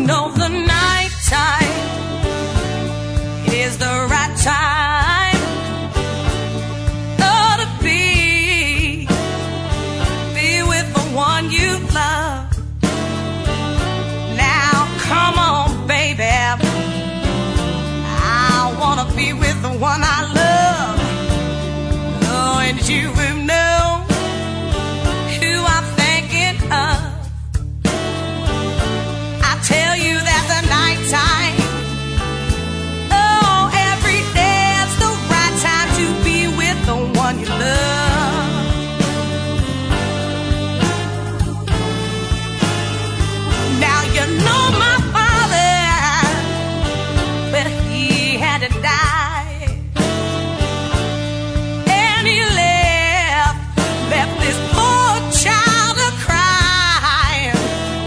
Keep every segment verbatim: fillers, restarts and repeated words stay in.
know the night time is the right time oh, to be, be with the one you love. Now come on, baby, I wanna be with the one I love. Oh, and you will know who I'm thinking of. I tell you that the night time, oh, every day's the right time to be with the one you love. Now you know my father, but he had to die, and he left, left this poor child a crying.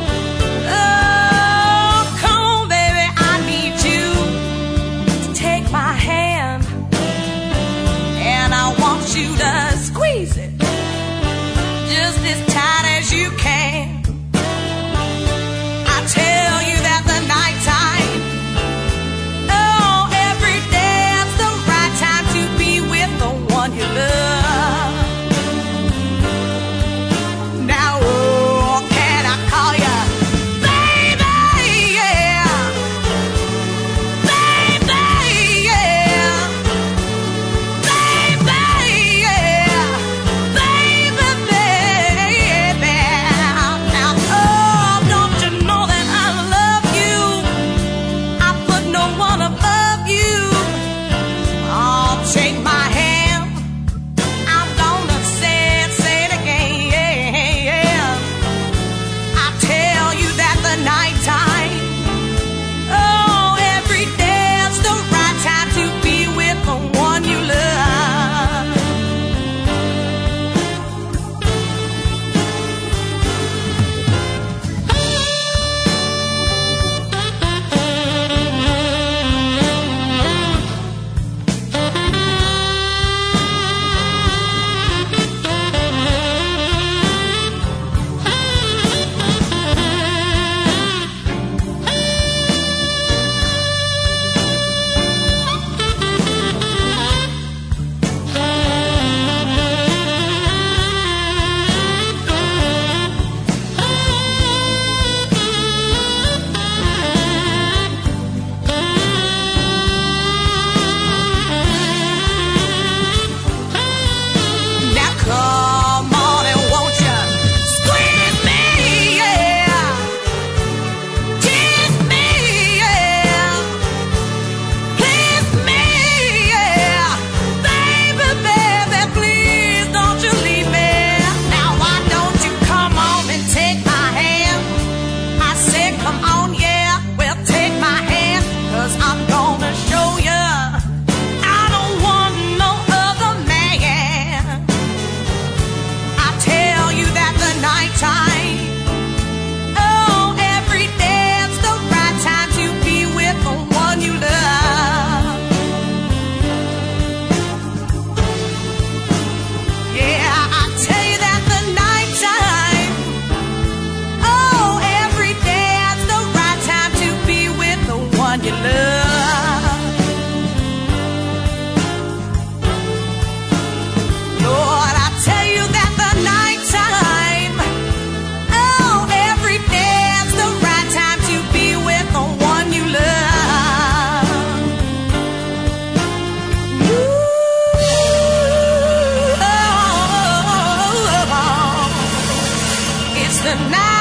Oh, come on, baby, I need you to take my hand, and I want you to squeeze it just as tight as you can. I tell you that the night time, oh, every day's the right time to be with the one you love. Now, oh, can I call you baby? Yeah, baby, yeah, baby, yeah, baby, baby. Now, oh, don't you know that I love you? I put no one above you. Oh, take my hand, I'm gonna say it, say it again. I tell you that the night time, oh, every day's the right time to be with the one you love. Now come on and won't you squeeze me, yeah, kiss me, yeah, please me, yeah, baby, baby, please don't you leave me. Now why don't you come on and take my hand? I said come on, yeah, well take my hand, 'cause I'm gonna show you I don't want no other man. I tell you that the night time, oh, every day's the right time to be with the one you love. Yeah, I tell you that the night time, oh, every day's the right time to be with the one you love. Lord, I tell you that the night time, oh, every day's the right time to be with the one you love. Ooh, oh, it's the night.